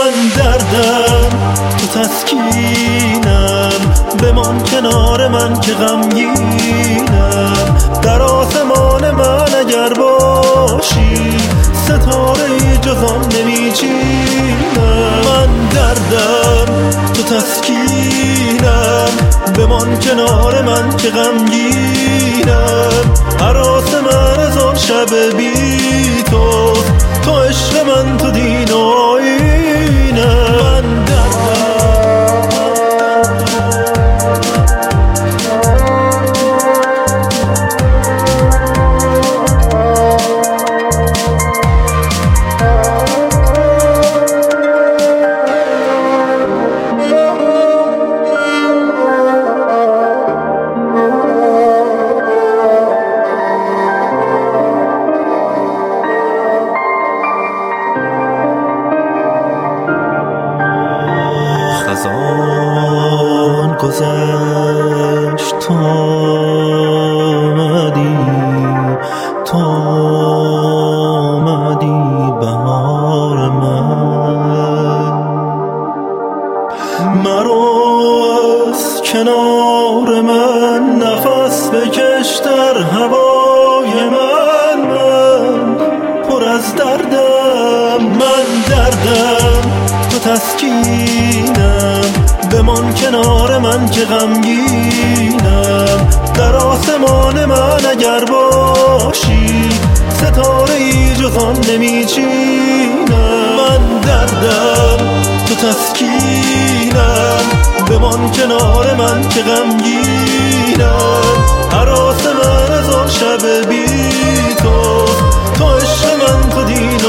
من دردم تو تسکینم، بمان کنار من که غمگینم. در آسمان من اگر باشی ستاره‌ای جز آن نمیچینم. من دردم تو تسکینم، بمان کنار من که غمگینم. هراس من از آن شب بی تو عشق من تو دین و آیینم. من خزان گذشت تو آمدی بهار من. مرو از کنار من نفس بکش در هوای من پر از دردم. من دردم تو تسکینم، بمان کنار من که غمگینم. در آسمان من اگر باشی ستاره‌ای جز آن نمیچینم. من دردم تو تسکینم، بمان کنار من که غمگینم. هراس من از آن شب بی تو عشق من تو دین